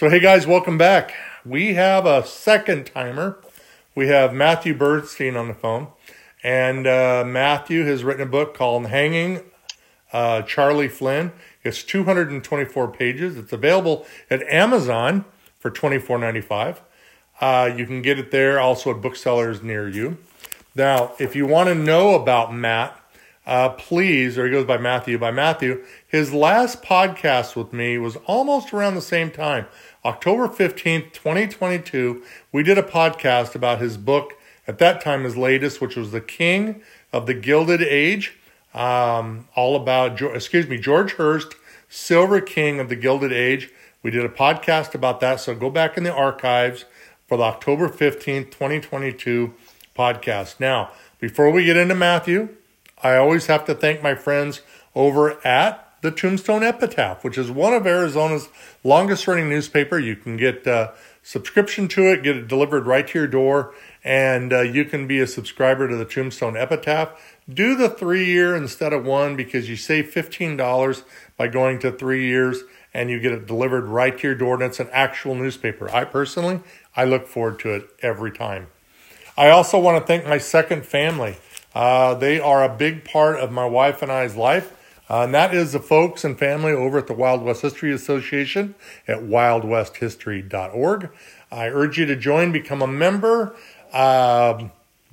So, hey guys, welcome back. We have a second timer. We have Matthew Bernstein on the phone. And Matthew has written a book called Hanging Charlie Flynn. It's 224 pages. It's available at Amazon for $24.95. You can get it there, also at booksellers near you. Now, if you want to know about Matt, please, or he goes by Matthew, his last podcast with me was almost around the same time. October 15th, 2022, we did a podcast about his book, at that time his latest, which was The King of the Gilded Age, all about, George Hearst, Silver King of the Gilded Age. We did a podcast about that, so go back in the archives for the October 15th, 2022 podcast. Now, before we get into Matthew, I always have to thank my friends over at the Tombstone Epitaph, which is one of Arizona's longest running newspaper. You can get a subscription to it, get it delivered right to your door, and you can be a subscriber to the Tombstone Epitaph. Do the 3-year instead of 1 because you save $15 by going to 3 years and you get it delivered right to your door, and it's an actual newspaper. I look forward to it every time. I also want to thank my second family. They are a big part of my wife and I's life. And that is the folks and family over at the Wild West History Association at wildwesthistory.org. I urge you to join, become a member. About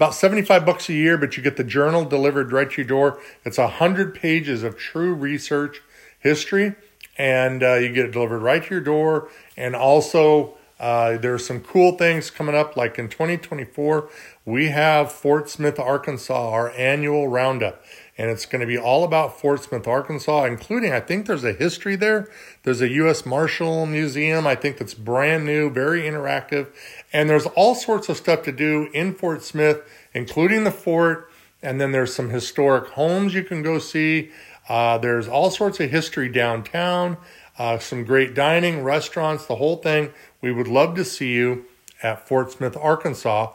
$75 a year, but you get the journal delivered right to your door. It's 100 pages of true research history, and you get it delivered right to your door. And also, there's some cool things coming up, like in 2024, we have Fort Smith, Arkansas, our annual roundup. And it's going to be all about Fort Smith, Arkansas, including, I think there's a history there. There's a U.S. Marshal Museum, I think that's brand new, very interactive. And there's all sorts of stuff to do in Fort Smith, including the fort. And then there's some historic homes you can go see. There's all sorts of history downtown, some great dining, restaurants, the whole thing. We would love to see you at Fort Smith, Arkansas,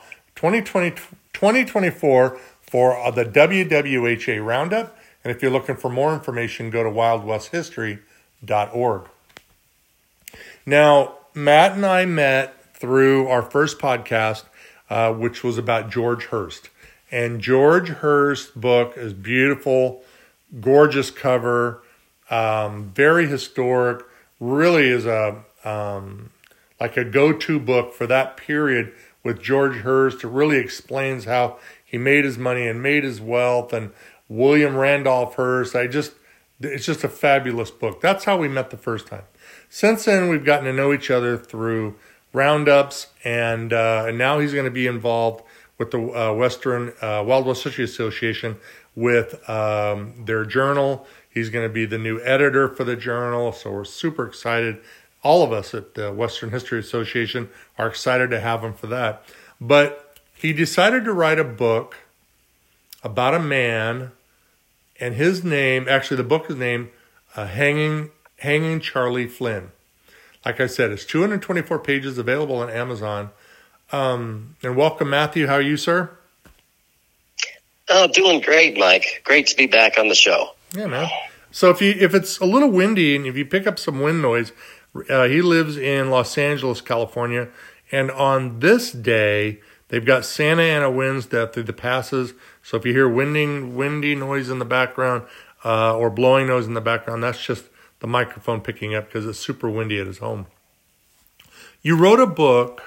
2024 for the WWHA Roundup. And if you're looking for more information, go to wildwesthistory.org. Now, Matt and I met through our first podcast, which was about George Hearst. And George Hearst's book is beautiful, gorgeous cover, very historic, really is a like a go-to book for that period with George Hearst. It really explains how he made his money and made his wealth, and William Randolph Hearst. It's just a fabulous book. That's how we met the first time. Since then, we've gotten to know each other through roundups, and now he's going to be involved with the Wild West History Association with their journal. He's going to be the new editor for the journal, so we're super excited. All of us at the Western History Association are excited to have him for that. But he decided to write a book about a man, and his name, actually the book is named Hanging Charlie Flynn. Like I said, it's 224 pages, available on Amazon. And welcome, Matthew. How are you, sir? Oh, doing great, Mike. Great to be back on the show. Yeah, man. So if it's a little windy and if you pick up some wind noise, he lives in Los Angeles, California, and on this day, they've got Santa Ana winds that through the passes. So if you hear windy noise in the background or blowing noise in the background, that's just the microphone picking up because it's super windy at his home. You wrote a book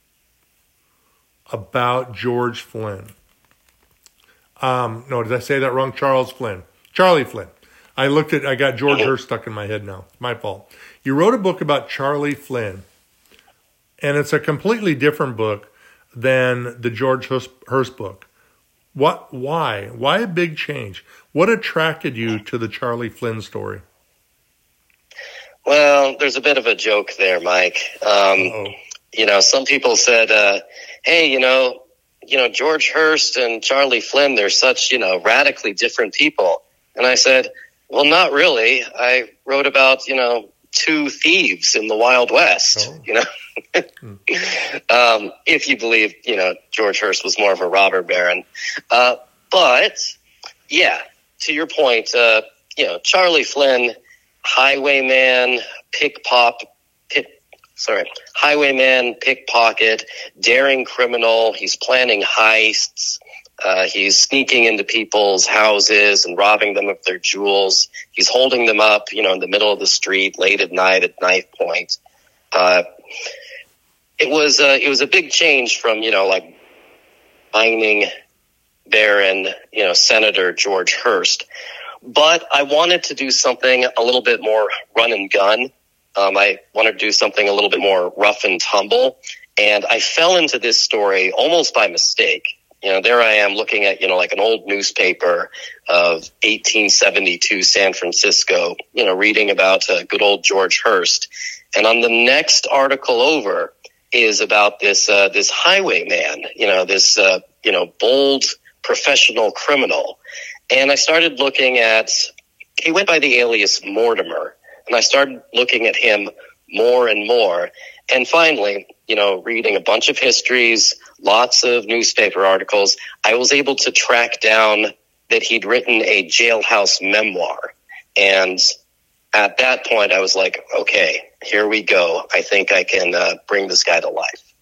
about George Flynn. No, did I say that wrong? Charlie Flynn. I got George Hearst stuck in my head now. My fault. You wrote a book about Charlie Flynn, and it's a completely different book than the George Hearst book. Why? Why a big change? What attracted you to the Charlie Flynn story? Well, there's a bit of a joke there, Mike. Some people said, hey, George Hearst and Charlie Flynn, they're such, radically different people. And I said, well, not really. I wrote about, two thieves in the Wild West, if you believe, George Hearst was more of a robber baron. But yeah, to your point, Charlie Flynn, highwayman, highwayman, pickpocket, daring criminal. He's planning heists. He's sneaking into people's houses and robbing them of their jewels. He's holding them up, in the middle of the street late at night at knife point. It was a big change from, like mining baron, Senator George Hearst. But I wanted to do something a little bit more run and gun. I wanted to do something a little bit more rough and tumble. And I fell into this story almost by mistake. There I am looking at, like an old newspaper of 1872 San Francisco, reading about good old George Hearst. And on the next article over is about this highwayman, this bold professional criminal. And I started looking at, he went by the alias Mortimer. And I started looking at him more and more. And finally, reading a bunch of histories, lots of newspaper articles, I was able to track down that he'd written a jailhouse memoir. And at that point, I was like, okay, here we go. I think I can bring this guy to life.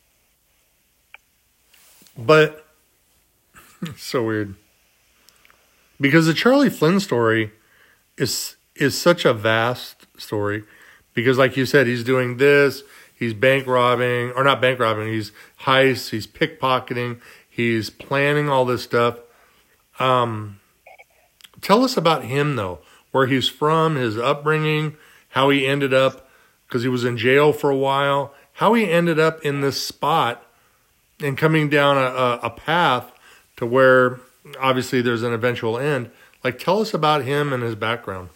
But it's so weird. Because the Charlie Flynn story is such a vast story. Because like you said, he's doing this, he's bank robbing, or not bank robbing, he's heists, he's pickpocketing, he's planning all this stuff. Tell us about him, though, where he's from, his upbringing, how he ended up, because he was in jail for a while, how he ended up in this spot and coming down a path to where obviously there's an eventual end. Like, tell us about him and his background.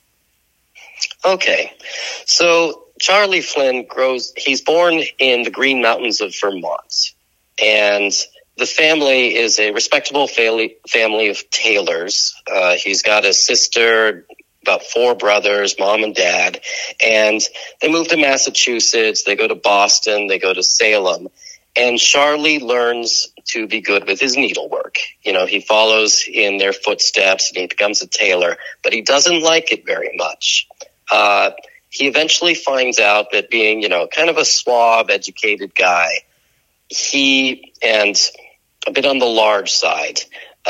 Okay. So Charlie Flynn he's born in the Green Mountains of Vermont. And the family is a respectable family of tailors. He's got a sister, about 4 brothers, mom and dad. And they move to Massachusetts. They go to Boston. They go to Salem. And Charlie learns to be good with his needlework. He follows in their footsteps and he becomes a tailor, but he doesn't like it very much. He eventually finds out that being, kind of a suave, educated guy, and a bit on the large side,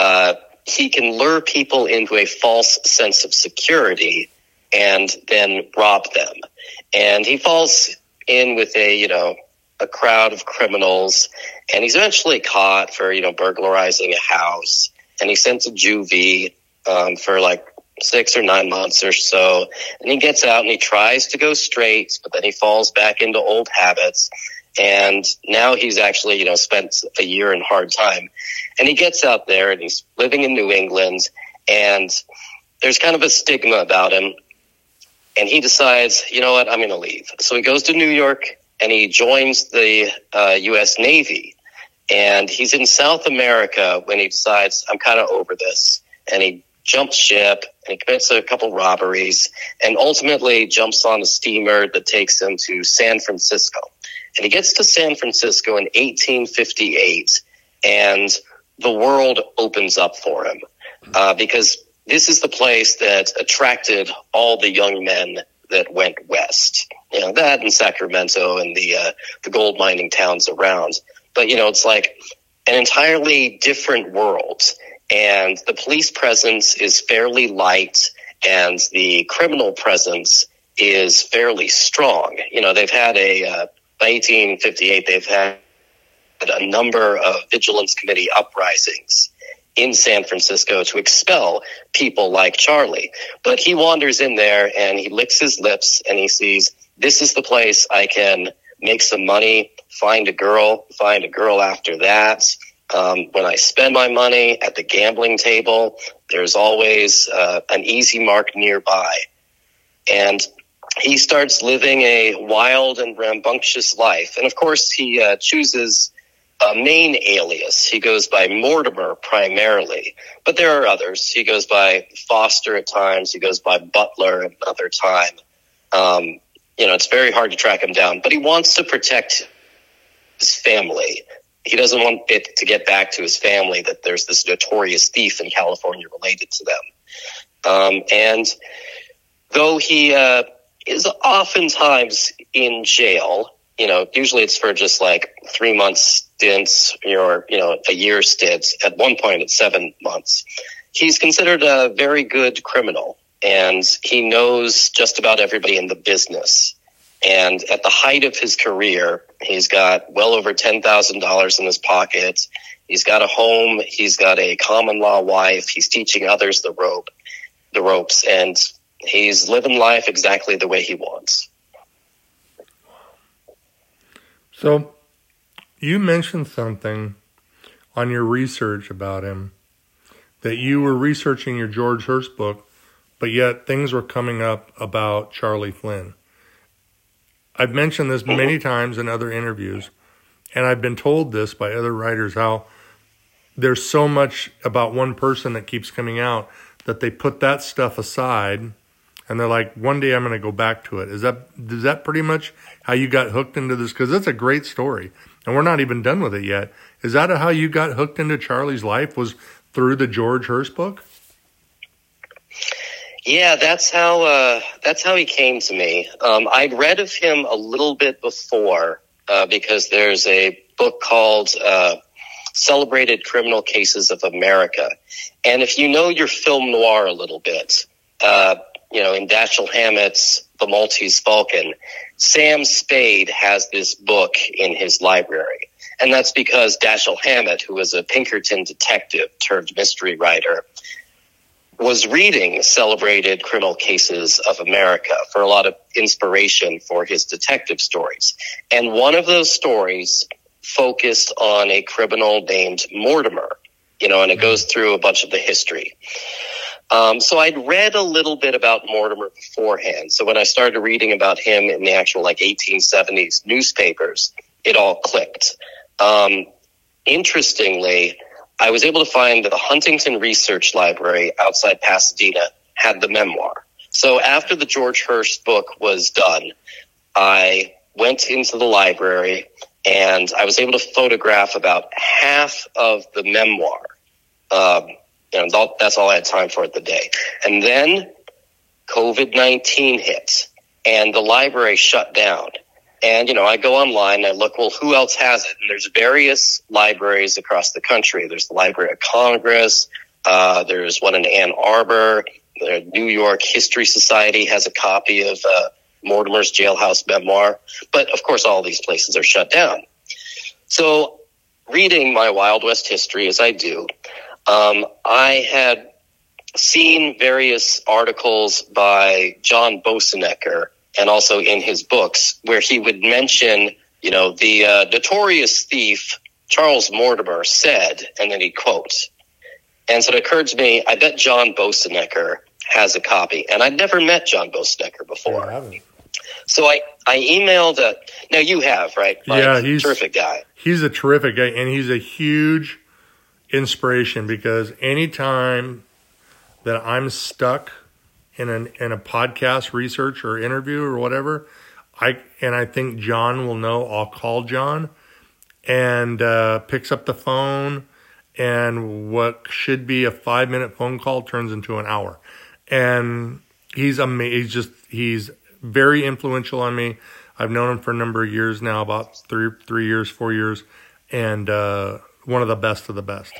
he can lure people into a false sense of security and then rob them. And he falls in with a crowd of criminals, and he's eventually caught for, burglarizing a house, and he's sent to juvie for like 6 or 9 months or so. And he gets out and he tries to go straight, but then he falls back into old habits. And now he's actually, spent a year in hard time. And he gets out there and he's living in New England, and there's kind of a stigma about him. And he decides, you know what, I'm going to leave. So he goes to New York and he joins the U.S. Navy. And he's in South America when he decides, I'm kind of over this. And he jumps ship and he commits a couple robberies and ultimately jumps on a steamer that takes him to San Francisco. And he gets to San Francisco in 1858, and the world opens up for him because this is the place that attracted all the young men that went west. That and Sacramento and the gold mining towns around. But, it's like an entirely different world. And the police presence is fairly light, and the criminal presence is fairly strong. They've had by 1858, they've had a number of Vigilance Committee uprisings in San Francisco to expel people like Charlie. But he wanders in there and he licks his lips and he sees, this is the place I can make some money, find a girl after that. When I spend my money at the gambling table, there's always an easy mark nearby. And he starts living a wild and rambunctious life. And of course, he chooses a main alias. He goes by Mortimer primarily, but there are others. He goes by Foster at times. He goes by Butler at another time. It's very hard to track him down, but he wants to protect his family. He doesn't want it to get back to his family that there's this notorious thief in California related to them. And though he is oftentimes in jail. Usually it's for just like 3 month stints or, a year stints. At one point it's 7 months. He's considered a very good criminal, and he knows just about everybody in the business. And at the height of his career, he's got well over $10,000 in his pocket. He's got a home. He's got a common law wife. He's teaching others the ropes, and he's living life exactly the way he wants. So you mentioned something on your research about him, that you were researching your George Hurst book, but yet things were coming up about Charlie Flynn. I've mentioned this many times in other interviews, and I've been told this by other writers, how there's so much about one person that keeps coming out that they put that stuff aside, and they're like, one day I'm going to go back to it. Is that pretty much how you got hooked into this? Because it's a great story, and we're not even done with it yet. Is that how you got hooked into Charlie's life, was through the George Hurst book? Yeah, that's how he came to me. I'd read of him a little bit before because there's a book called Celebrated Criminal Cases of America. And if you know your film noir a little bit, in Dashiell Hammett's The Maltese Falcon, Sam Spade has this book in his library. And that's because Dashiell Hammett, who was a Pinkerton detective turned mystery writer, was reading Celebrated Criminal Cases of America for a lot of inspiration for his detective stories. And one of those stories focused on a criminal named Mortimer, and it goes through a bunch of the history. So I'd read a little bit about Mortimer beforehand. So when I started reading about him in the actual 1870s newspapers, it all clicked. Interestingly, I was able to find that the Huntington Research Library outside Pasadena had the memoir. So after the George Hurst book was done, I went into the library and I was able to photograph about half of the memoir. That's all I had time for at the day. And then COVID-19 hit and the library shut down. And, I go online and I look, well, who else has it? And there's various libraries across the country. There's the Library of Congress. There's one in Ann Arbor. The New York History Society has a copy of Mortimer's jailhouse memoir. But, of course, all these places are shut down. So reading my Wild West history, as I do, I had seen various articles by John Boessenecker, and also in his books, where he would mention, the notorious thief Charles Mortimer said, and then he'd quote. And so it occurred to me, I bet John Boessenecker has a copy. And I'd never met John Boessenecker before. I haven't. So I emailed, now you have, right? Mike? Yeah, he's a terrific guy. He's a terrific guy, and he's a huge inspiration, because anytime that I'm stuck in a podcast research or interview or whatever, I think John will know, I'll call John, and picks up the phone, and what should be a 5-minute phone call turns into an hour. And he's amazing. He's very influential on me. I've known him for a number of years now, about 4 years, and one of the best of the best.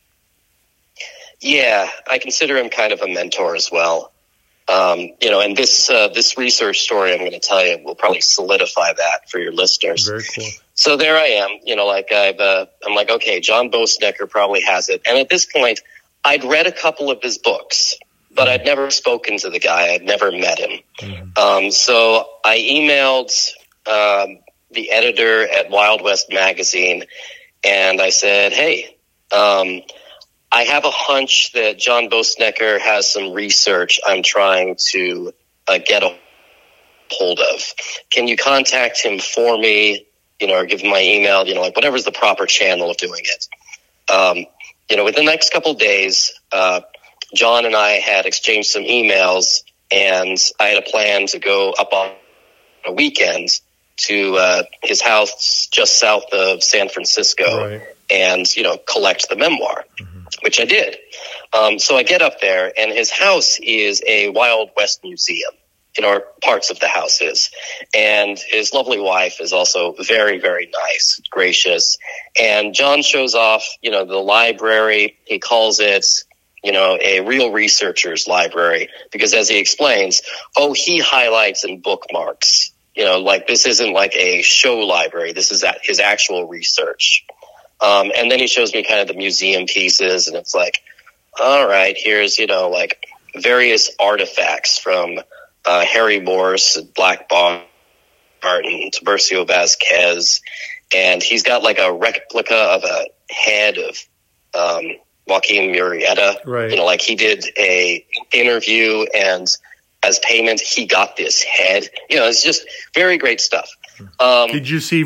Yeah, I consider him kind of a mentor as well. And this research story I'm going to tell you will probably solidify that for your listeners. Very cool. So there I am, I'm like, okay, John Boessenecker probably has it. And at this point, I'd read a couple of his books, but I'd never spoken to the guy. I'd never met him. Mm-hmm. So I emailed the editor at Wild West Magazine, and I said, hey, I have a hunch that John Boessenecker has some research I'm trying to get a hold of. Can you contact him for me, or give him my email, whatever's the proper channel of doing it. Within the next couple of days, John and I had exchanged some emails, and I had a plan to go up on a weekend to his house just south of San Francisco, right, and, collect the memoir. Mm-hmm. Which I did. So I get up there, and his house is a Wild West museum. or parts of the house is. And his lovely wife is also very, very nice, gracious. And John shows off, the library. He calls it, a real researcher's library, because as he explains, he highlights and bookmarks, this isn't like a show library. This is his actual research. And then he shows me kind of the museum pieces, and it's like, all right, here's, various artifacts from Harry Morse, Black Bart, and Tiburcio Vasquez. And he's got like a replica of a head of Joaquin Murrieta. Right. He did a interview, and as payment, he got this head. It's just very great stuff. Did you see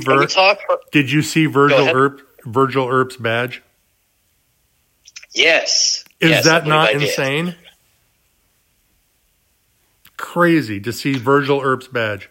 Virgil Earp's badge? Yes. Is that not insane? Crazy to see Virgil Earp's badge.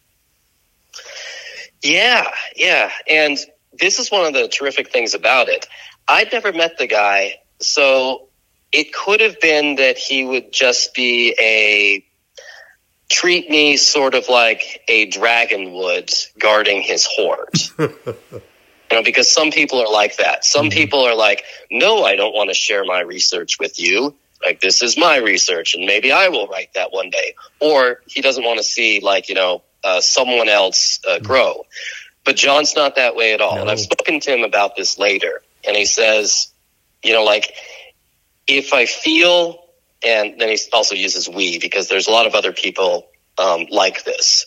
Yeah. And this is one of the terrific things about it. I'd never met the guy, so it could have been that he would just be treat me sort of like a dragon would guarding his hoard. Because some people are like that. Some people are like, no, I don't want to share my research with you. Like, this is my research, and maybe I will write that one day. Or he doesn't want to see, someone else grow. But John's not that way at all. No. And I've spoken to him about this later. And he says, if I feel, and then he also uses we, because there's a lot of other people like this.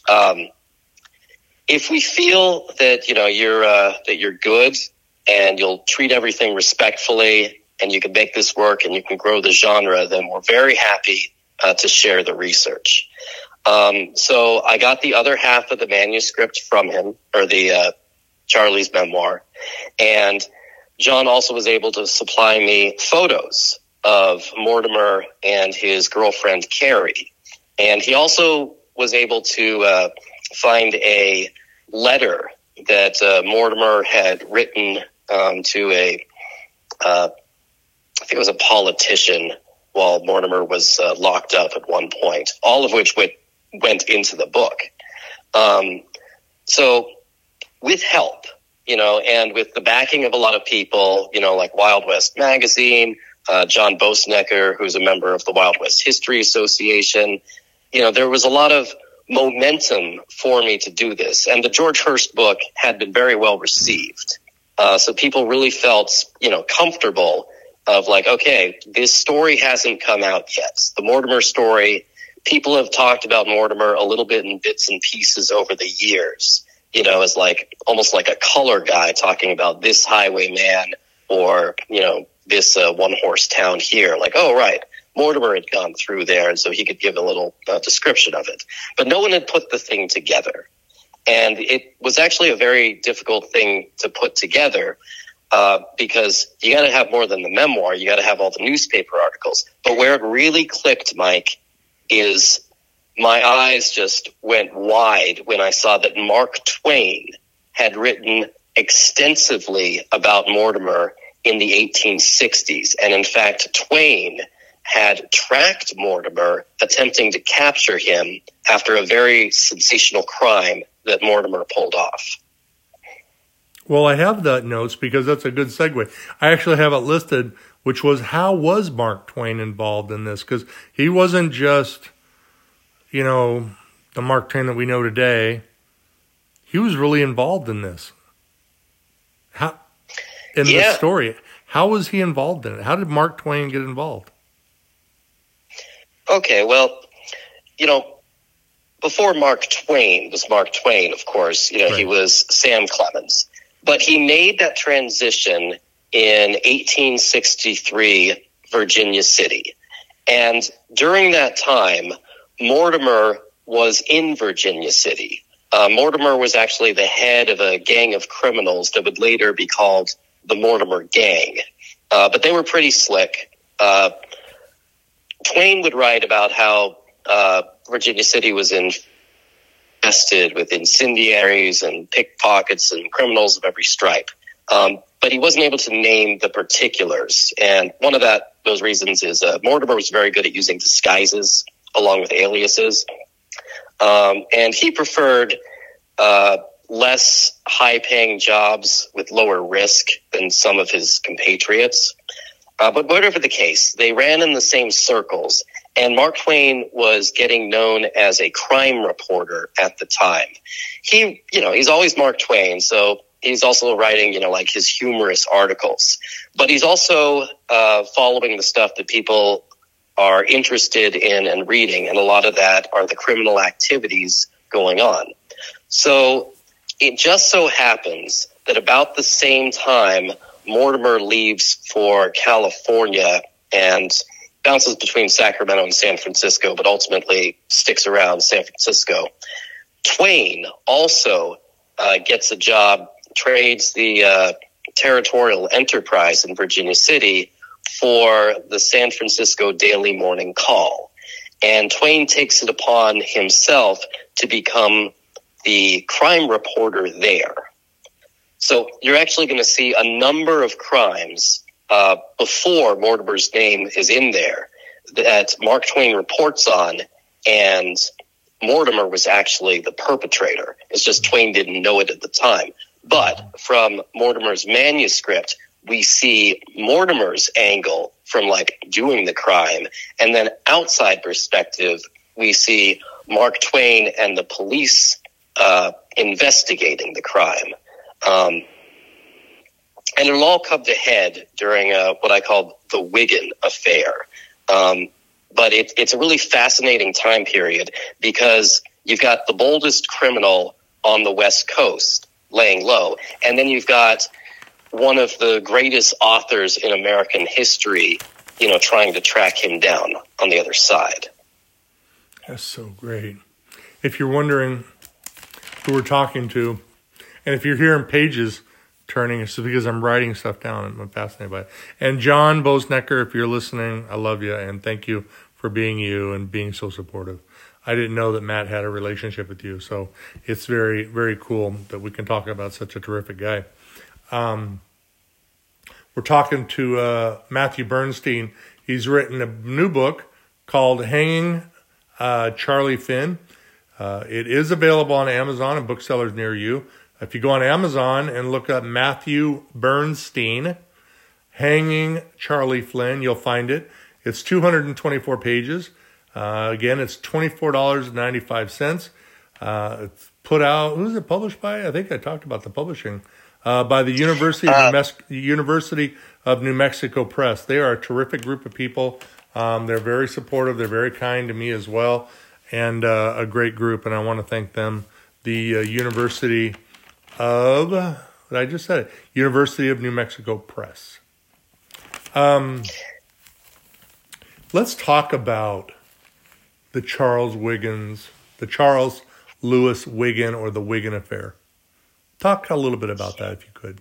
If we feel that, you're good and you'll treat everything respectfully and you can make this work and you can grow the genre, then we're very happy to share the research. So I got the other half of the manuscript from him, or the Charlie's memoir. And John also was able to supply me photos of Mortimer and his girlfriend, Carrie. And he also was able to find a letter that Mortimer had written to I think it was a politician while Mortimer was locked up at one point, all of which went into the book. So with help, and with the backing of a lot of people, like Wild West Magazine, John Bosnecker, who's a member of the Wild West History Association, there was a lot of momentum for me to do this. And the George Hurst book had been very well received. So people really felt, comfortable of like, okay, this story hasn't come out yet. The Mortimer story, people have talked about Mortimer a little bit in bits and pieces over the years, as like almost like a color guy talking about this highwayman or, this one horse town here. Like, oh, right. Mortimer had gone through there, and so he could give a little description of it. But no one had put the thing together. And it was actually a very difficult thing to put together because you got to have more than the memoir. You got to have all the newspaper articles. But where it really clicked, Mike, is my eyes just went wide when I saw that Mark Twain had written extensively about Mortimer in the 1860s. And in fact, Twain had tracked Mortimer, attempting to capture him after a very sensational crime that Mortimer pulled off. Well, I have that notes because that's a good segue. I actually have it listed, which was, how was Mark Twain involved in this? Because he wasn't just, the Mark Twain that we know today. He was really involved in this. This story. How was he involved in it? How did Mark Twain get involved? Okay, well, before Mark Twain was Mark Twain, of course, right. He was Sam Clemens. But he made that transition in 1863, Virginia City. And during that time, Mortimer was in Virginia City. Mortimer was actually the head of a gang of criminals that would later be called the Mortimer Gang. But they were pretty slick. Twain would write about how Virginia City was infested with incendiaries and pickpockets and criminals of every stripe. But he wasn't able to name the particulars. And one of those reasons is Mortimer was very good at using disguises. along with aliases. And he preferred less high-paying jobs with lower risk than some of his compatriots. But whatever the case, they ran in the same circles, and Mark Twain was getting known as a crime reporter at the time. He's always Mark Twain, so he's also writing, like his humorous articles. But he's also following the stuff that people are interested in and reading, and a lot of that are the criminal activities going on. So it just so happens that about the same time, Mortimer leaves for California and bounces between Sacramento and San Francisco, but ultimately sticks around San Francisco. Twain also gets a job, trades the territorial enterprise in Virginia City for the San Francisco Daily Morning Call. And Twain takes it upon himself to become the crime reporter there. So you're actually going to see a number of crimes before Mortimer's name is in there that Mark Twain reports on, and Mortimer was actually the perpetrator. It's just Twain didn't know it at the time. But from Mortimer's manuscript, we see Mortimer's angle from doing the crime. And then outside perspective, we see Mark Twain and the police investigating the crime. And it'll all come to head during what I call the Wigan affair. But it's a really fascinating time period because you've got the boldest criminal on the West Coast laying low, and then you've got one of the greatest authors in American history, trying to track him down on the other side. That's so great. If you're wondering who we're talking to, and if you're hearing pages turning, it's because I'm writing stuff down. I'm fascinated by it. And John Bosnecker, if you're listening, I love you, and thank you for being you and being so supportive. I didn't know that Matt had a relationship with you, so it's very, very cool that we can talk about such a terrific guy. We're talking to Matthew Bernstein. He's written a new book called Hanging Charlie Flynn. It is available on Amazon and booksellers near you. If you go on Amazon and look up Matthew Bernstein, Hanging Charlie Flynn, you'll find it. It's 224 pages. Again, it's $24.95. It's put out, who's it published by? I think I talked about the publishing. By the University of New Mexico Press. They are a terrific group of people. They're very supportive. They're very kind to me as well. And a great group. And I want to thank them. The University of, I just said it, University of New Mexico Press. Let's talk about the Charles Lewis Wigan, or the Wigan affair. Talk a little bit about that, if you could.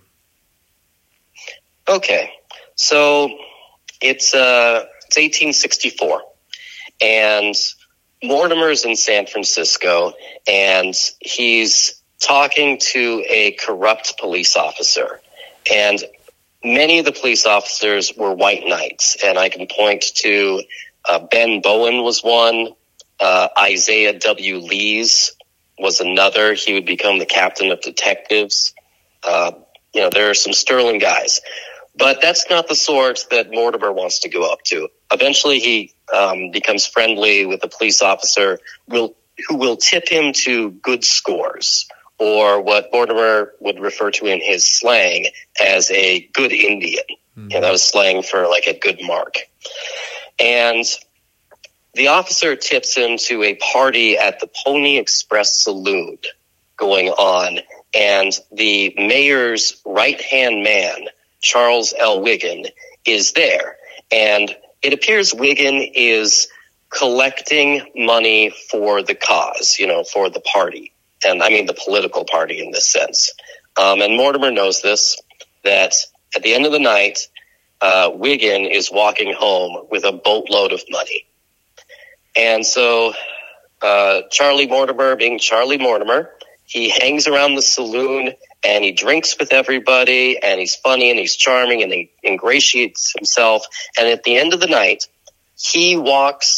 Okay, so it's 1864, and Mortimer's in San Francisco, and he's talking to a corrupt police officer, and many of the police officers were white knights, and I can point to Ben Bowen was one, Isaiah W. Lees was another. He would become the captain of detectives. There are some sterling guys. But that's not the sort that Mortimer wants to go up to. Eventually, he becomes friendly with a police officer who will tip him to good scores, or what Mortimer would refer to in his slang as a good Indian. Mm-hmm. That was slang for a good mark. And the officer tips him to a party at the Pony Express Saloon going on, and the mayor's right-hand man, Charles L. Wigan, is there. And it appears Wigan is collecting money for the cause, for the party. And I mean the political party in this sense. And Mortimer knows this, that at the end of the night, Wigan is walking home with a boatload of money. And so Charlie Mortimer, being Charlie Mortimer, he hangs around the saloon and he drinks with everybody, and he's funny and he's charming and he ingratiates himself. And at the end of the night, he walks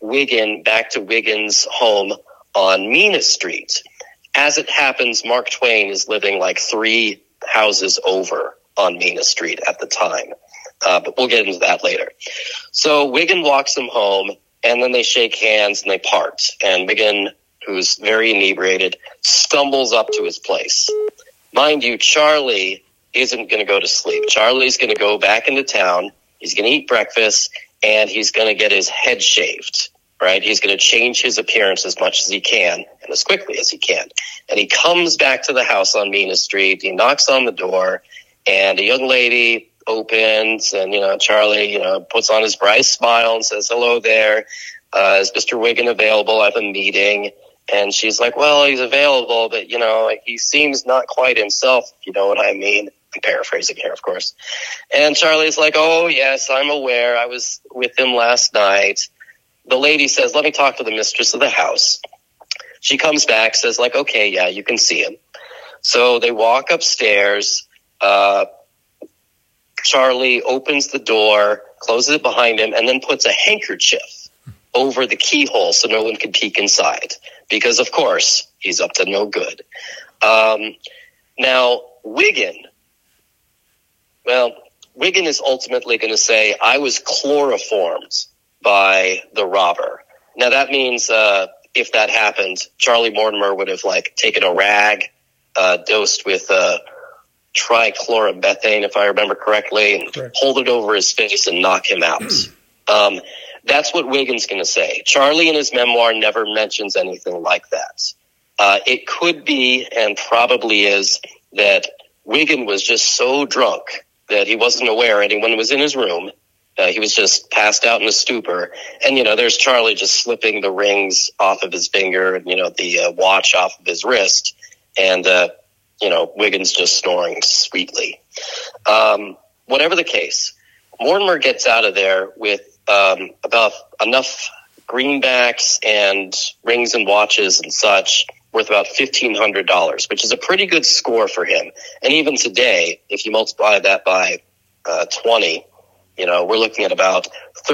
Wiggin back to Wiggins' home on Mina Street. As it happens, Mark Twain is living like 3 houses over on Mina Street at the time. But we'll get into that later. So Wiggin walks him home, and then they shake hands and they part. And Wiggin, who's very inebriated, stumbles up to his place. Mind you, Charlie isn't going to go to sleep. Charlie's going to go back into town. He's going to eat breakfast, and he's going to get his head shaved, right? He's going to change his appearance as much as he can and as quickly as he can. And he comes back to the house on Mina Street. He knocks on the door, and a young lady opens, and, Charlie, puts on his bright smile and says, "Hello there. Is Mr. Wiggin available? I have a meeting." And she's like, "Well, he's available, but, he seems not quite himself, if you know what I mean." I'm paraphrasing here, of course. And Charlie's like, "Oh, yes, I'm aware. I was with him last night." The lady says, "Let me talk to the mistress of the house." She comes back, says, like, "Okay, yeah, you can see him." So they walk upstairs. Charlie opens the door, closes it behind him, and then puts a handkerchief over the keyhole so no one can peek inside. Because, of course, he's up to no good. Now, Wiggin is ultimately going to say, "I was chloroformed by the robber." Now, that means if that happened, Charlie Mortimer would have, taken a rag, dosed with trichlorobethane, if I remember correctly, and hold it over his face and knock him out. That's what Wiggin's going to say. Charlie in his memoir never mentions anything like that. It could be, and probably is, that Wiggin was just so drunk that he wasn't aware anyone was in his room. He was just passed out in a stupor. And, there's Charlie just slipping the rings off of his finger and, the watch off of his wrist. And, Wiggin's just snoring sweetly. Whatever the case, Mortimer gets out of there with about enough greenbacks and rings and watches and such, worth about $1,500, which is a pretty good score for him. And even today, if you multiply that by 20, we're looking at about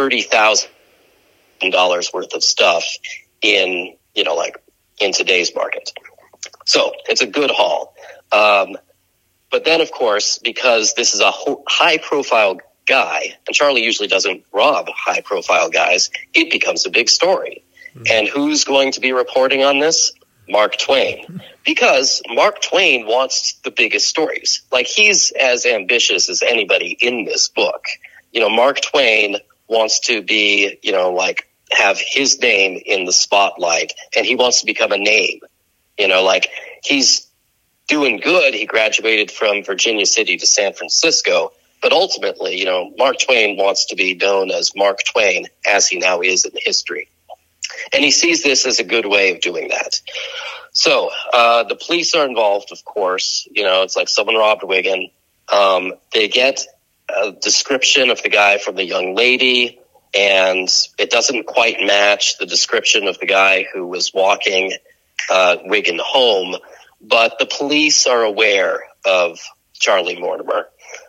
$30,000 worth of stuff in today's market. So it's a good haul. But then, of course, because this is a high-profile guy, and Charlie usually doesn't rob high-profile guys, it becomes a big story. Mm-hmm. And who's going to be reporting on this? Mark Twain. Because Mark Twain wants the biggest stories. He's as ambitious as anybody in this book. Mark Twain wants to be, have his name in the spotlight, and he wants to become a name. He's doing good. He graduated from Virginia City to San Francisco, but ultimately, Mark Twain wants to be known as Mark Twain, as he now is in history. And he sees this as a good way of doing that. So the police are involved, of course. It's like someone robbed Wiggin. They get a description of the guy from the young lady, and it doesn't quite match the description of the guy who was walking Wiggin home. But the police are aware of Charlie Mortimer.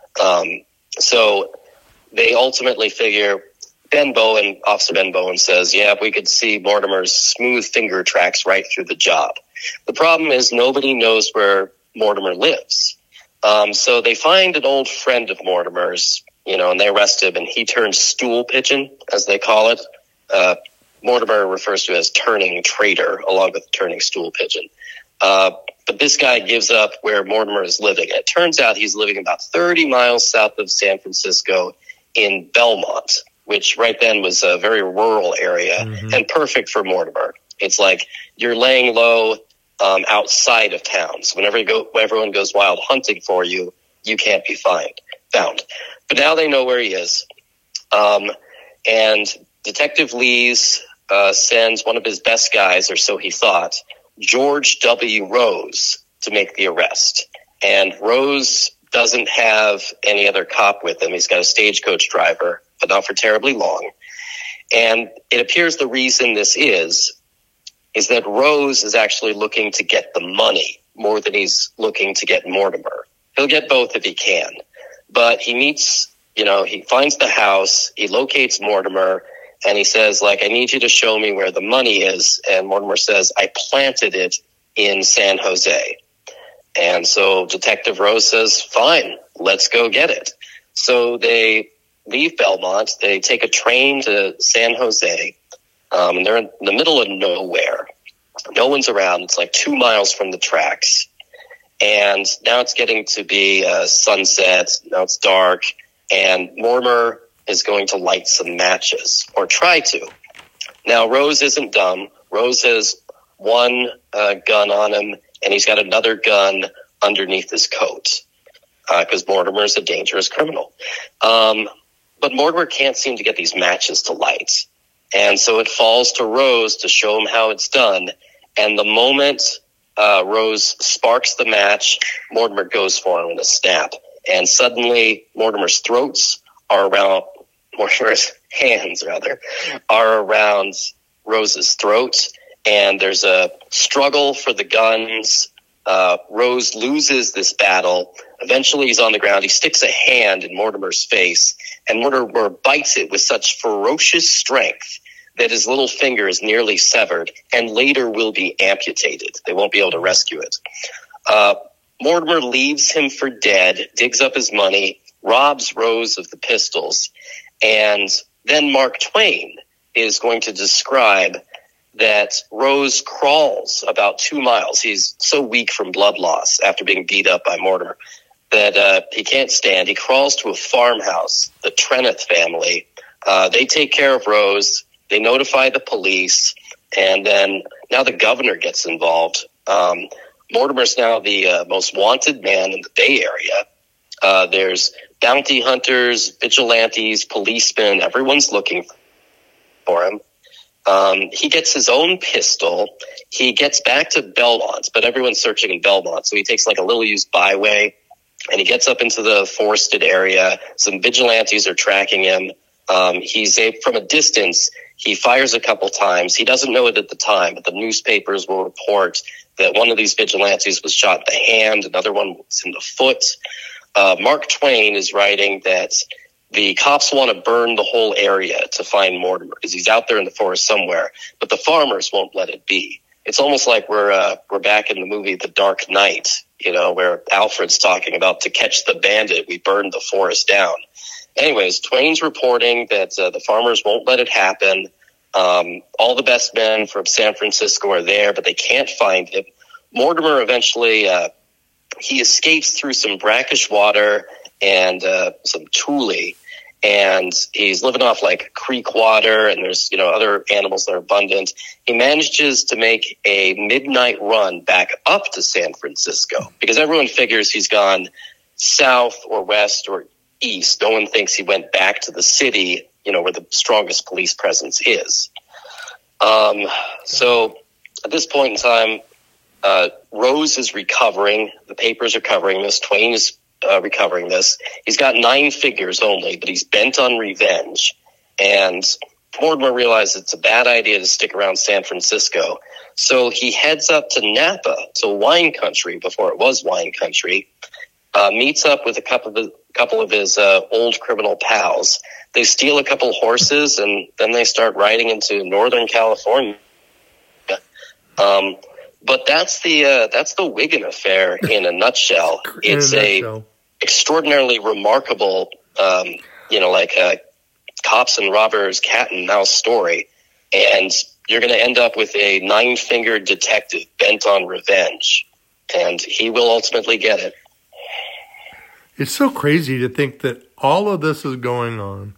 So they ultimately figure, Officer Ben Bowen says, "Yeah, we could see Mortimer's smooth finger tracks right through the job." The problem is nobody knows where Mortimer lives. So they find an old friend of Mortimer's, and they arrest him, and he turns stool pigeon, as they call it. Mortimer refers to it as turning traitor, along with turning stool pigeon. But this guy gives up where Mortimer is living. It turns out he's living about 30 miles south of San Francisco in Belmont, which right then was a very rural area and perfect for Mortimer. It's like you're laying low outside of town. So whenever everyone goes wild hunting for you, you can't be found. But now they know where he is. And Detective Lees sends one of his best guys, or so he thought, George W. Rose, to make the arrest. And Rose doesn't have any other cop with him. He's got a stagecoach driver, but not for terribly long. And it appears the reason this is that Rose is actually looking to get the money more than he's looking to get Mortimer. He'll get both if he can. But he meets, he finds the house, he locates Mortimer, And he says, like, I need you to show me where the money is. And Mortimer says, I planted it in San Jose. And so Detective Rose says, fine, let's go get it. So they leave Belmont. They take a train to San Jose. And they're in the middle of nowhere. No one's around. It's like 2 miles from the tracks. And now it's getting to be sunset. Now it's dark. And Mortimer is going to light some matches, or try to. Now, Rose isn't dumb. Rose has one gun on him, and he's got another gun underneath his coat, because Mortimer is a dangerous criminal. But Mortimer can't seem to get these matches to light. And so it falls to Rose to show him how it's done. And the moment Rose sparks the match, Mortimer goes for him in a snap. And suddenly Mortimer's hands are around Rose's throat. And there's a struggle for the guns. Rose loses this battle. Eventually he's on the ground. He sticks a hand in Mortimer's face, and Mortimer bites it with such ferocious strength that his little finger is nearly severed and later will be amputated. They won't be able to rescue it. Mortimer leaves him for dead, digs up his money, robs Rose of the pistols, and then Mark Twain is going to describe that Rose crawls about 2 miles. He's so weak from blood loss after being beat up by Mortimer that he can't stand. He crawls to a farmhouse, the Trenneth family. They take care of Rose. They notify the police, and then now the governor gets involved. Mortimer's now the most wanted man in the Bay Area. There's bounty hunters, vigilantes, policemen. Everyone's looking for him. He gets his own pistol. He gets back to Belmont, but everyone's searching in Belmont. So he takes like a little used byway, and he gets up into the forested area. Some vigilantes are tracking him. From a distance, he fires a couple times. He doesn't know it at the time, but the newspapers will report that one of these vigilantes was shot in the hand. Another one was in the foot. Mark Twain is writing that the cops want to burn the whole area to find Mortimer because he's out there in the forest somewhere, but the farmers won't let it be. It's almost like we're back in the movie The Dark Knight, where Alfred's talking about to catch the bandit, we burned the forest down. Anyways, Twain's reporting that the farmers won't let it happen. All the best men from San Francisco are there, but they can't find him. Mortimer eventually, he escapes through some brackish water and some tule, and he's living off like creek water, and there's other animals that are abundant. He manages to make a midnight run back up to San Francisco because everyone figures he's gone south or west or east. No one thinks he went back to the city, where the strongest police presence is. So at this point in time, Rose is recovering. The papers are covering this. Twain is recovering this. He's got 9 figures only, but he's bent on revenge. And Mortimer realizes it's a bad idea to stick around San Francisco. So he heads up to Napa, to wine country before it was wine country, meets up with a couple of his old criminal pals. They steal a couple horses, and then they start riding into Northern California. But that's the Wigan affair in a nutshell. It's a extraordinarily remarkable, cops and robbers cat and mouse story. And you're going to end up with a 9-fingered detective bent on revenge, and he will ultimately get it. It's so crazy to think that all of this is going on.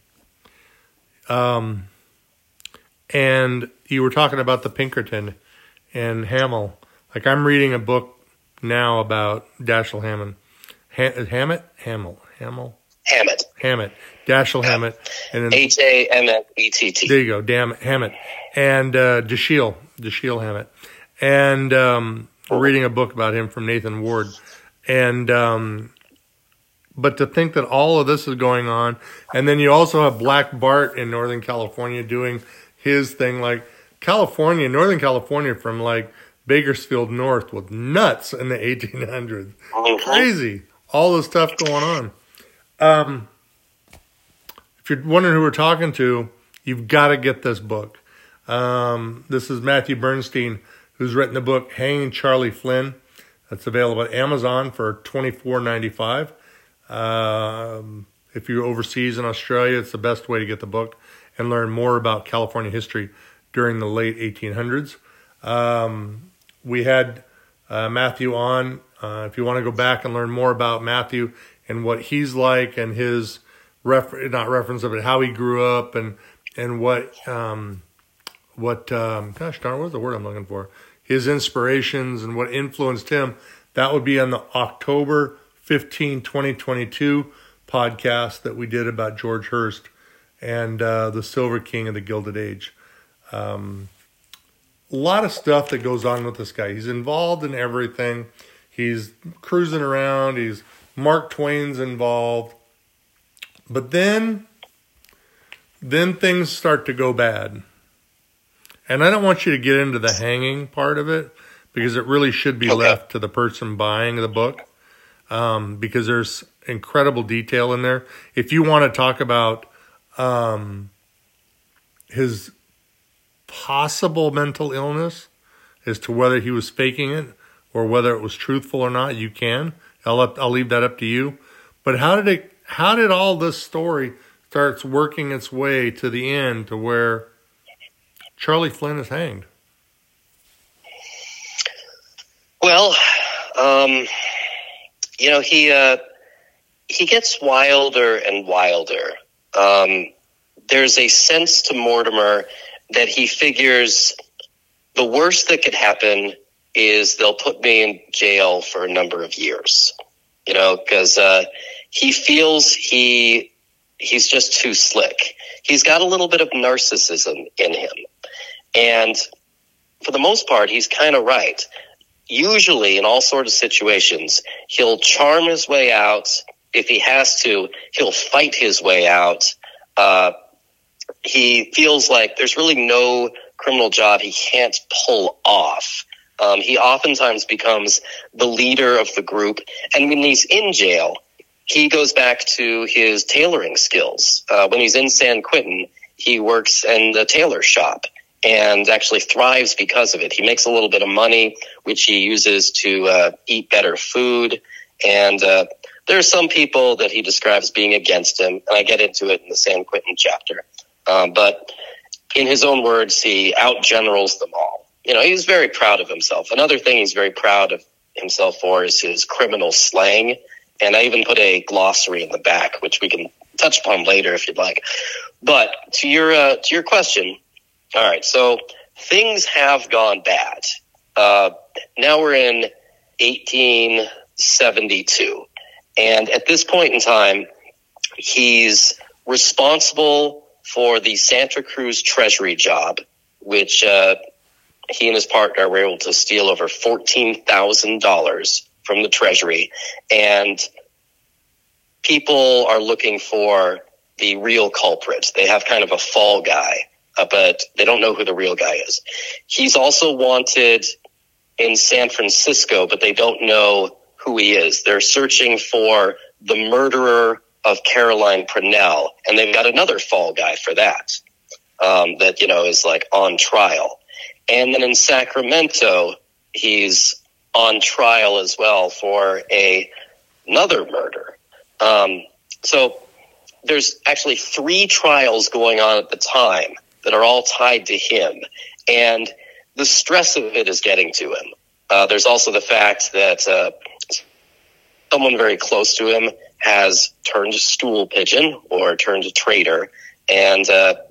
And you were talking about the Pinkerton and Hamill. Like, I'm reading a book now about Dashiell Hammett. Hammett. Dashiell Hammett. And then Hammett. There you go. Hammett. And Dashiell Hammett. And we're reading a book about him from Nathan Ward. And but to think that all of this is going on, and then you also have Black Bart in Northern California doing his thing, like Northern California from like Bakersfield North was nuts in the 1800s. Crazy. All this stuff going on. If you're wondering who we're talking to, You've got to get this book. This is Matthew Bernstein, who's written the book Hanging Charlie Flynn. That's available at Amazon for $24.95. If you're overseas in Australia, it's the best way to get the book and learn more about California history during the late 1800s. We had Matthew on. If you want to go back and learn more about Matthew and what he's like and his reference of it, how he grew up and what gosh darn, what's the word I'm looking for? His inspirations and what influenced him. That would be on the October 15, 2022 podcast that we did about George Hearst and the Silver King of the Gilded Age. A lot of stuff that goes on with this guy. He's involved in everything. He's cruising around. He's Mark Twain's involved. But then things start to go bad. And I don't want you to get into the hanging part of it because it really should be left to the person buying the book because there's incredible detail in there. If you want to talk about his possible mental illness as to whether he was faking it or whether it was truthful or not, you can. I'll leave that up to you. But how did all this story starts working its way to the end to where Charlie Flynn is hanged? Well, he gets wilder and wilder. There's a sense to Mortimer that he figures the worst that could happen is they'll put me in jail for a number of years, because he feels he's just too slick. He's got a little bit of narcissism in him. And for the most part, he's kind of right. Usually in all sorts of situations, he'll charm his way out. If he has to, he'll fight his way out. He feels like there's really no criminal job he can't pull off. He oftentimes becomes the leader of the group. And when he's in jail, he goes back to his tailoring skills. When he's in San Quentin, he works in the tailor shop and actually thrives because of it. He makes a little bit of money, which he uses to eat better food. And there are some people that he describes being against him, and I get into it in the San Quentin chapter. But in his own words, he outgenerals them all. He's very proud of himself. Another thing he's very proud of himself for is his criminal slang. And I even put a glossary in the back, which we can touch upon later if you'd like. But to your question, all right, so things have gone bad. Now we're in 1872. And at this point in time, he's responsible for the Santa Cruz Treasury job, which he and his partner were able to steal over $14,000 from the Treasury. And people are looking for the real culprit. They have kind of a fall guy, but they don't know who the real guy is. He's also wanted in San Francisco, but they don't know who he is. They're searching for the murderer of Caroline Purnell, and they've got another fall guy for that, that, is like on trial. And then in Sacramento, he's on trial as well for another murder. So there's actually 3 trials going on at the time that are all tied to him. And the stress of it is getting to him. There's also the fact that someone very close to him has turned a stool pigeon or turned a traitor. And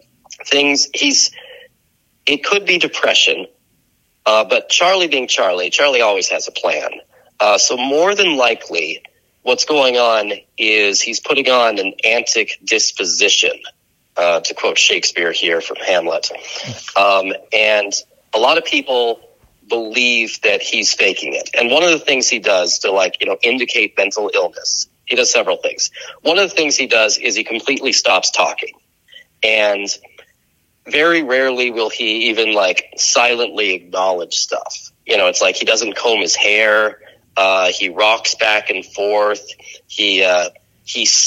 it could be depression. But Charlie being Charlie always has a plan. So more than likely, what's going on is he's putting on an antic disposition, to quote Shakespeare here from Hamlet. And a lot of people believe that he's faking it. And one of the things he does to indicate mental illness, he does several things. One of the things he does is he completely stops talking. And very rarely will he even silently acknowledge stuff. It's like he doesn't comb his hair. He rocks back and forth. He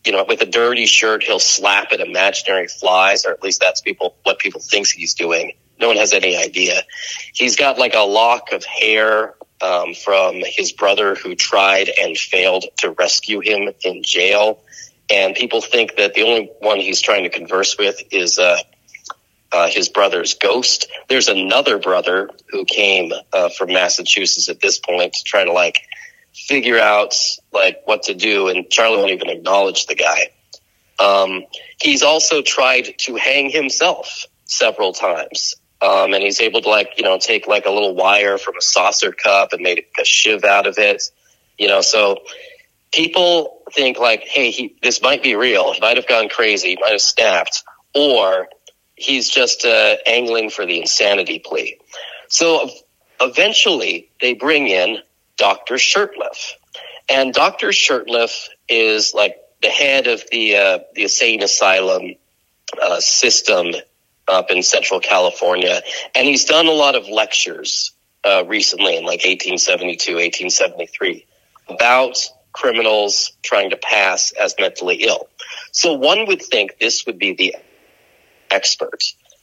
with a dirty shirt, he'll slap at imaginary flies, or at least that's what people thinks he's doing. No one has any idea. He's got like a lock of hair from his brother who tried and failed to rescue him in jail. And people think that the only one he's trying to converse with is his brother's ghost. There's another brother who came from Massachusetts at this point to try to like figure out like what to do, and Charlie won't even acknowledge the guy. He's also tried to hang himself several times, and he's able to take like a little wire from a saucer cup and make a shiv out of it. So people think like, hey, this might be real. He might have gone crazy. He might have snapped, or he's just angling for the insanity plea. So eventually they bring in Dr. Shurtleff. And Dr. Shurtleff is like the head of the insane asylum system up in Central California. And he's done a lot of lectures recently in like 1872, 1873 about criminals trying to pass as mentally ill. So one would think this would be the expert.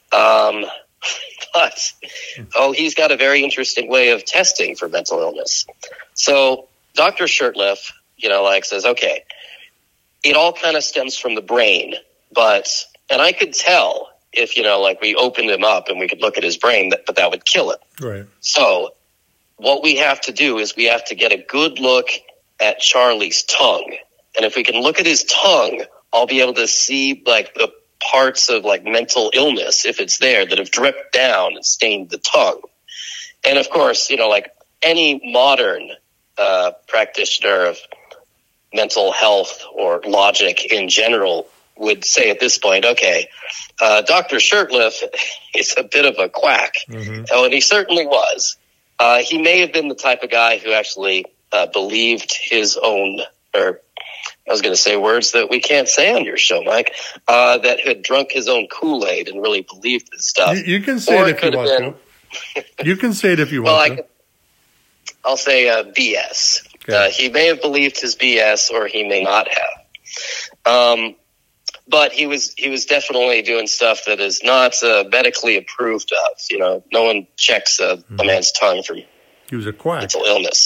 But he's got a very interesting way of testing for mental illness. So Dr. Shurtleff, says, okay, it all kind of stems from the brain, and I could tell if, we opened him up and we could look at his brain, but that would kill him. Right. So what we have to do is we have to get a good look at Charlie's tongue. And if we can look at his tongue, I'll be able to see like the parts of like mental illness, if it's there, that have dripped down and stained the tongue. And of course, like any modern practitioner of mental health or logic in general would say at this point, okay, Dr. Shurtleff is a bit of a quack. Mm-hmm. Oh, and he certainly was. He may have been the type of guy who actually believed his own, or I was going to say words that we can't say on your show, Mike, that had drunk his own Kool-Aid and really believed this stuff. You can say it if you want to. You can say it if you want to. I'll say BS. Okay. He may have believed his BS, or he may not have. But he was definitely doing stuff that is not medically approved of. No one checks a man's tongue for he was a quack. Mental illness.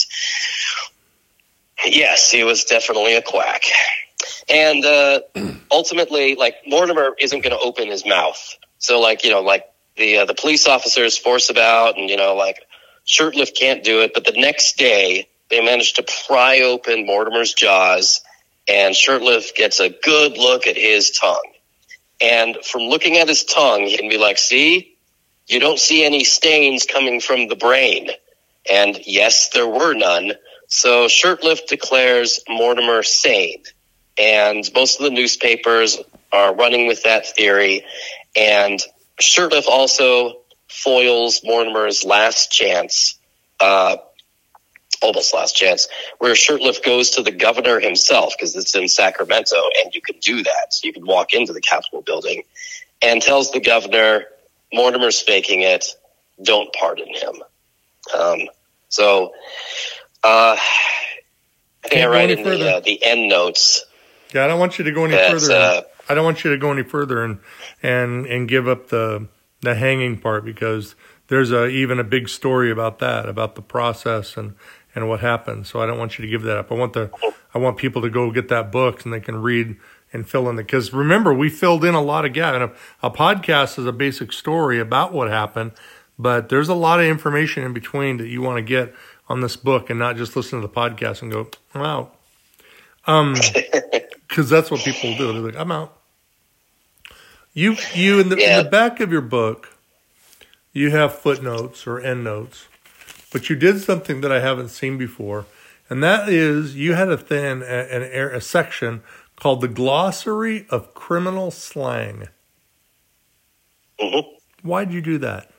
Yes, he was definitely a quack. And ultimately, like, Mortimer isn't going to open his mouth. So, the police officers force him out, and, Shurtleff can't do it. But the next day, they managed to pry open Mortimer's jaws, and Shurtleff gets a good look at his tongue. And from looking at his tongue, he can be like, see, you don't see any stains coming from the brain. And yes, there were none. So Shurtleff declares Mortimer sane. And most of the newspapers are running with that theory. And Shurtleff also foils Mortimer's last chance, almost last chance, where Shurtleff goes to the governor himself, because it's in Sacramento, and you can do that. So you can walk into the Capitol building, and tells the governor, Mortimer's faking it, don't pardon him. I think I write in the end notes. Yeah, I don't want you to go any further. I don't want you to go any further and give up the hanging part, because there's even a big story about that, about the process and what happened. So I don't want you to give that up. I want people to go get that book, and they can read and fill in because remember, we filled in a lot of gaps. And a podcast is a basic story about what happened, but there's a lot of information in between that you want to get on this book, and not just listen to the podcast and go, I'm out. Because that's what people do. They're like, I'm out. You in the back of your book, you have footnotes or endnotes, but you did something that I haven't seen before, and that is you had a section called the Glossary of Criminal Slang. Mm-hmm. Why'd you do that?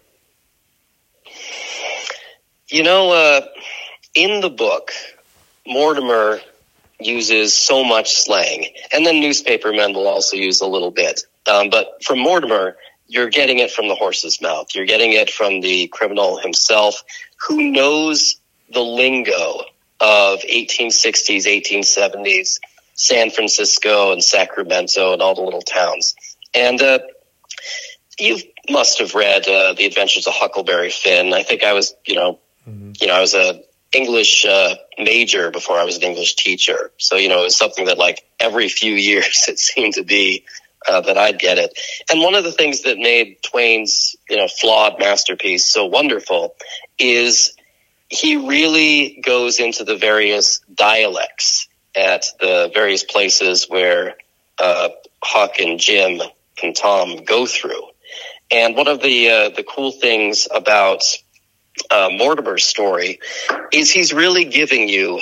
In the book, Mortimer uses so much slang, and then newspaper men will also use a little bit. But from Mortimer, you're getting it from the horse's mouth. You're getting it from the criminal himself, who knows the lingo of 1860s, 1870s San Francisco and Sacramento and all the little towns. And you must have read The Adventures of Huckleberry Finn. I think I was, I was a English major before I was an English teacher. So, it was something that like every few years it seemed to be that I'd get it. And one of the things that made Twain's, flawed masterpiece so wonderful is he really goes into the various dialects at the various places where Huck and Jim and Tom go through. And one of the cool things about Mortimer's story is he's really giving you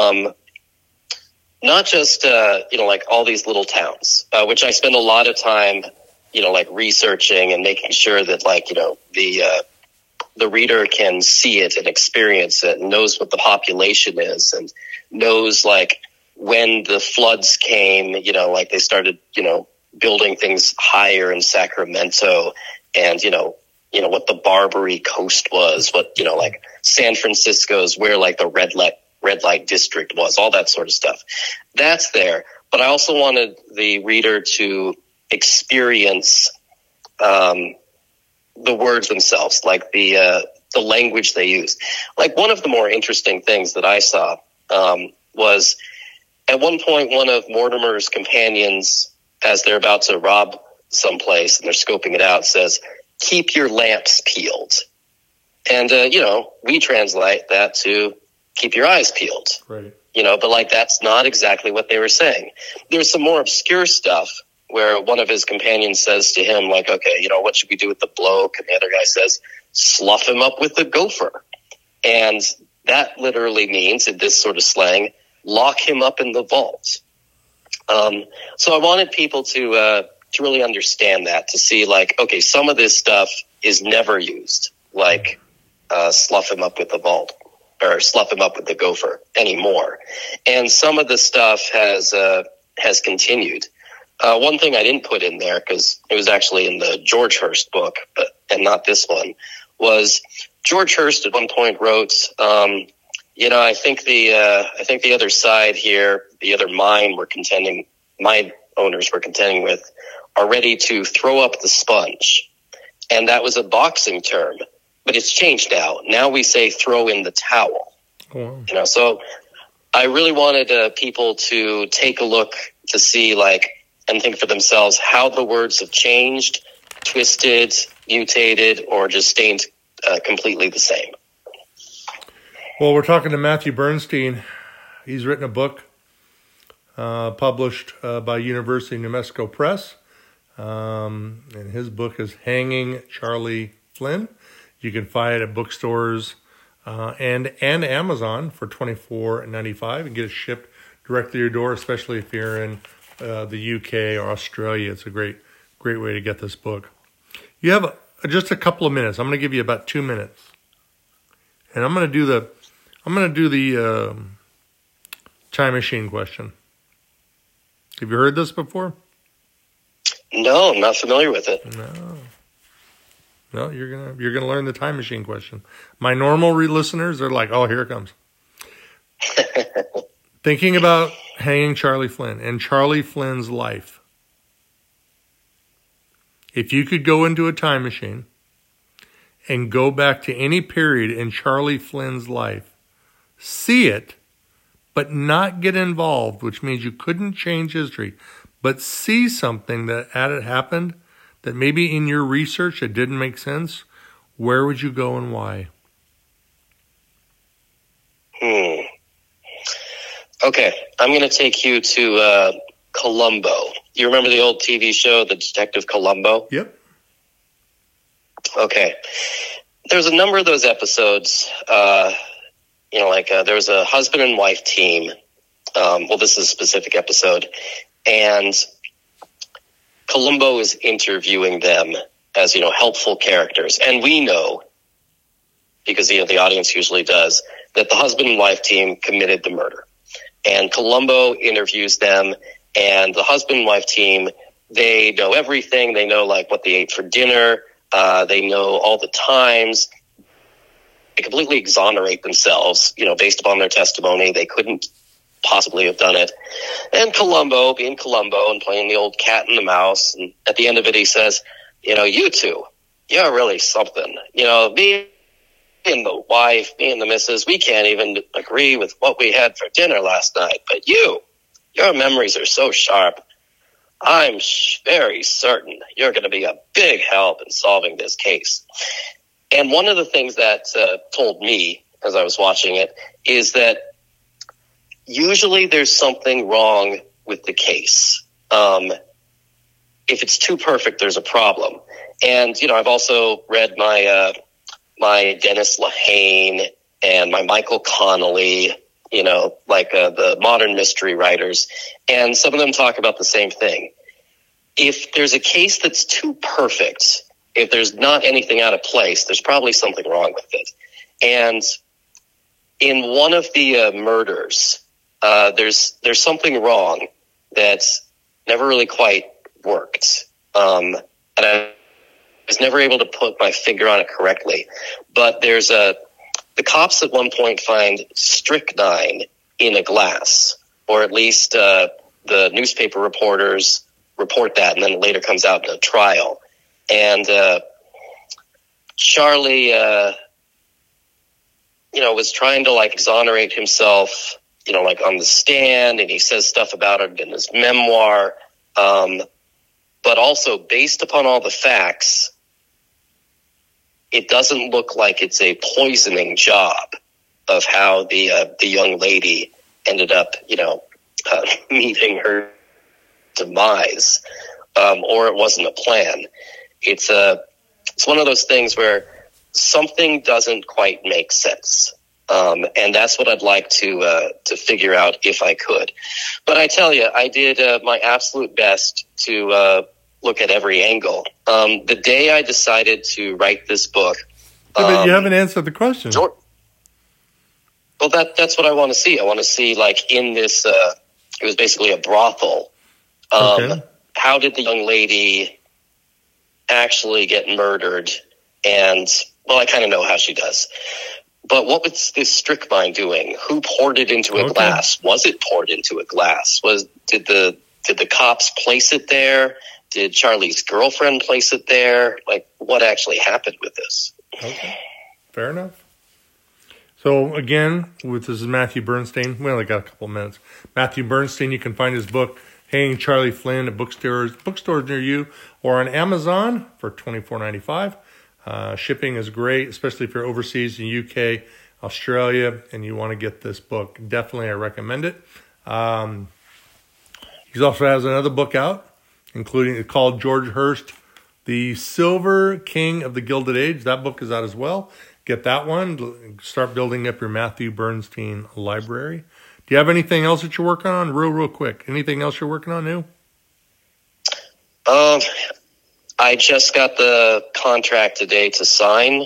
not just like all these little towns, which I spend a lot of time like researching and making sure that like the reader can see it and experience it and knows what the population is and knows like when the floods came, like they started building things higher in Sacramento, and what the Barbary Coast was, what like San Francisco's where like the red light district was, all that sort of stuff. That's there. But I also wanted the reader to experience the words themselves, like the language they use. Like one of the more interesting things that I saw was at one point one of Mortimer's companions, as they're about to rob someplace and they're scoping it out, says, "Keep your lamps peeled." And, we translate that to keep your eyes peeled. Right. But like that's not exactly what they were saying. There's some more obscure stuff where one of his companions says to him, like, okay, what should we do with the bloke? And the other guy says, slough him up with the gopher. And that literally means, in this sort of slang, lock him up in the vault. So I wanted people to really understand that, to see like, okay, some of this stuff is never used, like slough him up with the vault or slough him up with the gopher anymore. And some of the stuff has continued. One thing I didn't put in there, because it was actually in the George Hearst book, and not this one, was George Hearst at one point wrote, I think the other side here, the other my owners were contending with, are ready to throw up the sponge. And that was a boxing term, but it's changed now. Now we say throw in the towel. Oh. So I really wanted people to take a look to see like, and think for themselves how the words have changed, twisted, mutated, or just stayed completely the same. Well, we're talking to Matthew Bernstein. He's written a book published by University of New Mexico Press. And his book is Hanging Charlie Flynn. You can find it at bookstores and Amazon for $24.95 and get it shipped directly to your door, especially if you're in the UK or Australia. It's a great way to get this book. You have just a couple of minutes. I'm going to give you about 2 minutes, and I'm going to do the time machine question. Have you heard this before? No, I'm not familiar with it. No, you're gonna learn the time machine question. My normal listeners are like, oh, here it comes. Thinking about hanging Charlie Flynn and Charlie Flynn's life. If you could go into a time machine and go back to any period in Charlie Flynn's life, see it, but not get involved, which means you couldn't change history, but see something that had it happened that maybe in your research it didn't make sense, where would you go and why? Okay, I'm going to take you to Columbo. You remember the old TV show, The Detective Columbo? Yep. Okay. There's a number of those episodes, there was a husband and wife team. This is a specific episode. And Columbo is interviewing them as, helpful characters. And we know, because, the audience usually does, that the husband and wife team committed the murder. And Columbo interviews them, and the husband and wife team, they know everything. They know, what they ate for dinner. They know all the times. They completely exonerate themselves, based upon their testimony. They couldn't possibly have done it. And Columbo, being Columbo and playing the old cat and the mouse. And at the end of it, he says, you two, you're really something. Me and the wife, me and the missus, we can't even agree with what we had for dinner last night. But your memories are so sharp. I'm very certain you're going to be a big help in solving this case. And one of the things that told me as I was watching it is that usually there's something wrong with the case. If it's too perfect, there's a problem. And, I've also read my Dennis Lehane and my Michael Connelly, the modern mystery writers. And some of them talk about the same thing. If there's a case that's too perfect, if there's not anything out of place, there's probably something wrong with it. And in one of the murders, there's something wrong that's never really quite worked. And I was never able to put my finger on it correctly. But the cops at one point find strychnine in a glass, or at least the newspaper reporters report that, and then it later comes out in a trial. And Charlie, was trying to exonerate himself, on the stand, and he says stuff about it in his memoir. But also, based upon all the facts, it doesn't look like it's a poisoning job of how the young lady ended up, meeting her demise, or it wasn't a plan. It's one of those things where something doesn't quite make sense. And that's what I'd like to figure out if I could. But I tell you, I did my absolute best to look at every angle. The day I decided to write this book... but you haven't answered the question. Well, that's what I want to see. I want to see, in this... it was basically a brothel. Okay. How did the young lady actually get murdered? And, well, I kind of know how she does. But what was this strychnine doing? Who poured it into a glass? Was it poured into a glass? Did the cops place it there? Did Charlie's girlfriend place it there? What actually happened with this? Okay, fair enough. So again, this is Matthew Bernstein. We only got a couple minutes. Matthew Bernstein. You can find his book Hanging Charlie Flynn at bookstores near you, or on Amazon for $24.95. Shipping is great, especially if you're overseas in UK, Australia, and you want to get this book. Definitely, I recommend it. He also has another book out, called George Hearst, The Silver King of the Gilded Age. That book is out as well. Get that one. Start building up your Matthew Bernstein library. Do you have anything else that you're working on? Real quick. Anything else you're working on new? I just got the contract today to sign.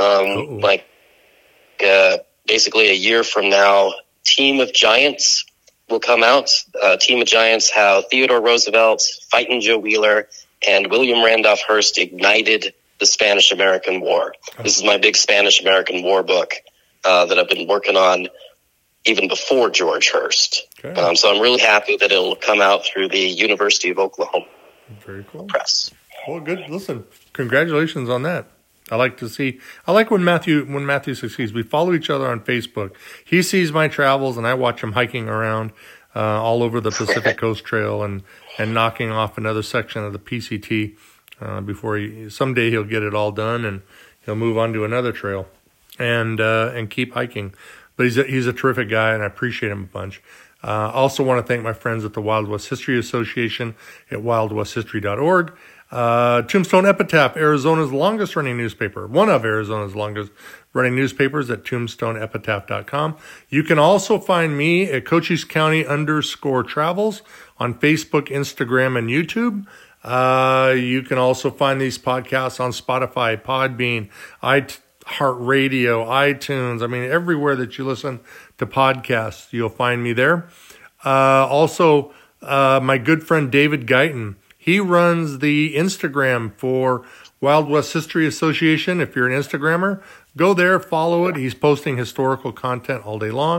Basically a year from now, Team of Giants will come out. Team of Giants, how Theodore Roosevelt, Fightin' Joe Wheeler, and William Randolph Hearst ignited the Spanish-American War. This is my big Spanish-American War book that I've been working on even before George Hearst. Okay. So I'm really happy that it'll come out through the University of Oklahoma Very cool. Press. Well, good. Listen, congratulations on that. I like when Matthew succeeds. We follow each other on Facebook. He sees my travels, and I watch him hiking around all over the Pacific Coast Trail and knocking off another section of the PCT before someday he'll get it all done and he'll move on to another trail and keep hiking. But he's a terrific guy, and I appreciate him a bunch. I also want to thank my friends at the Wild West History Association at wildwesthistory.org. Tombstone Epitaph, Arizona's longest-running newspaper, one of Arizona's longest-running newspapers at tombstoneepitaph.com. You can also find me at Cochise County _travels on Facebook, Instagram, and YouTube. You can also find these podcasts on Spotify, Podbean, iHeartRadio, iTunes. I mean, everywhere that you listen to podcasts, you'll find me there. Also, my good friend David Guyton, he runs the Instagram for Wild West History Association. If you're an Instagrammer, go there, follow it. He's posting historical content all day long.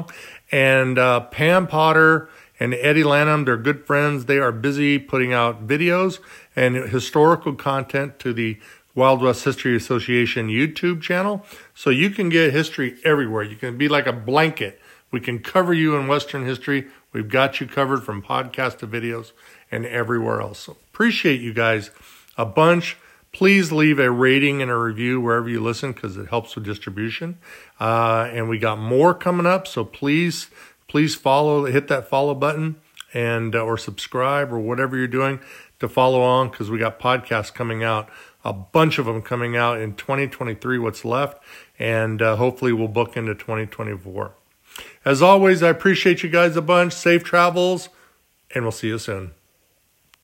And Pam Potter and Eddie Lanham, they're good friends. They are busy putting out videos and historical content to the Wild West History Association YouTube channel. So you can get history everywhere. You can be like a blanket. We can cover you in Western history. We've got you covered from podcast to videos and everywhere else. So appreciate you guys a bunch. Please leave a rating and a review wherever you listen because it helps with distribution. And we got more coming up. So please follow, hit that follow button and or subscribe or whatever you're doing to follow on because we got podcasts coming out, a bunch of them coming out in 2023, what's left, and hopefully we'll book into 2024. As always, I appreciate you guys a bunch. Safe travels, and we'll see you soon.